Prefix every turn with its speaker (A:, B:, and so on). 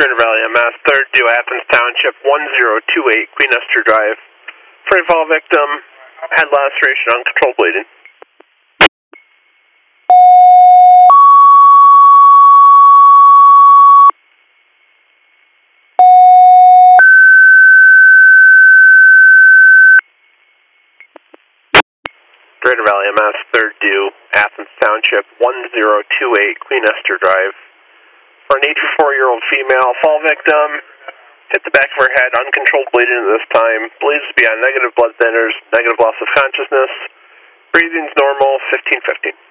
A: Greater Valley MS, 3rd due Athens Township, 1028 Queen Esther Drive. Free fall victim, head laceration, uncontrolled bleeding. Greater Valley MS, 3rd due Athens Township, 1028 Queen Esther Drive. For an 84-year-old female, fall victim, hit the back of her head, uncontrolled bleeding at this time, believes to be on negative blood thinners, negative loss of consciousness, breathing's normal, 15-15.